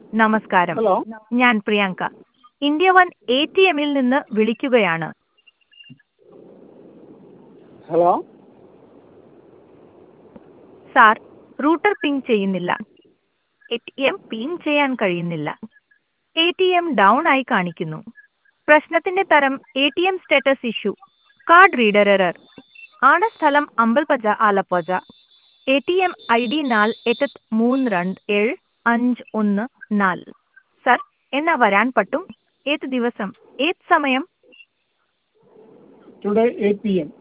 നമസ്കാരം. ഹലോ ഞാൻ Priyanka. India one ATMൽ നിന്ന് വിളിക്കുകയാണ്. ഹലോ സാർ, റൂട്ടർ പിങ് ചെയ്യുന്നില്ല. ATM പിങ് ചെയ്യാൻ കഴിയുന്നില്ല. ATM ഡൗൺ ആയി കാണിക്കുന്നു. പ്രശ്നത്തിന്റെ തരം ATM status issue. Card reader error. ആണ് സ്ഥലം Ambalappuzha Alappuzha. ATM ID 48327514. Sir, എന്നാ വരാൻ പറ്റും? ഏത് ദിവസം? ഏത് സമയം? Today 8 p.m.